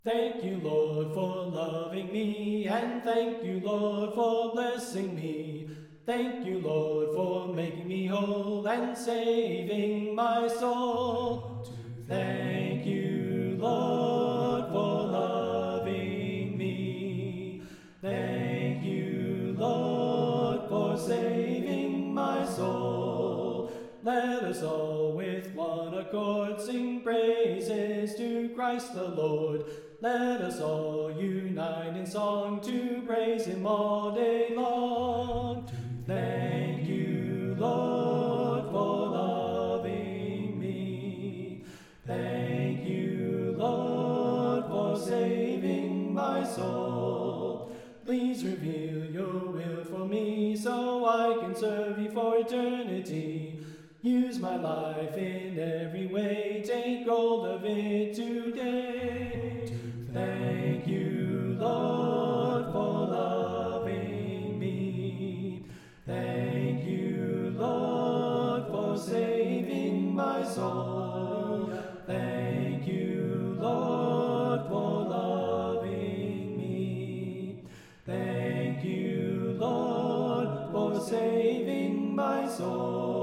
Thank you, Lord, for loving me, and thank you, Lord, for blessing me. Thank you, Lord, for making me whole and saving my soul. Thank you, Lord, for loving me. Thank you, Lord, for saving my soul. Let us all with one accord sing praises to Christ the Lord. Let us all unite in song to praise Him all day long. Thank you, Lord, for loving me. Thank you, Lord, for saving my soul. Please reveal your will for me so I can serve you for eternity. Use my life in every way, take hold of it today. Thank you, Lord, for loving me. Thank you, Lord, for saving my soul. Thank you, Lord, for loving me. Thank you, Lord, for saving my soul.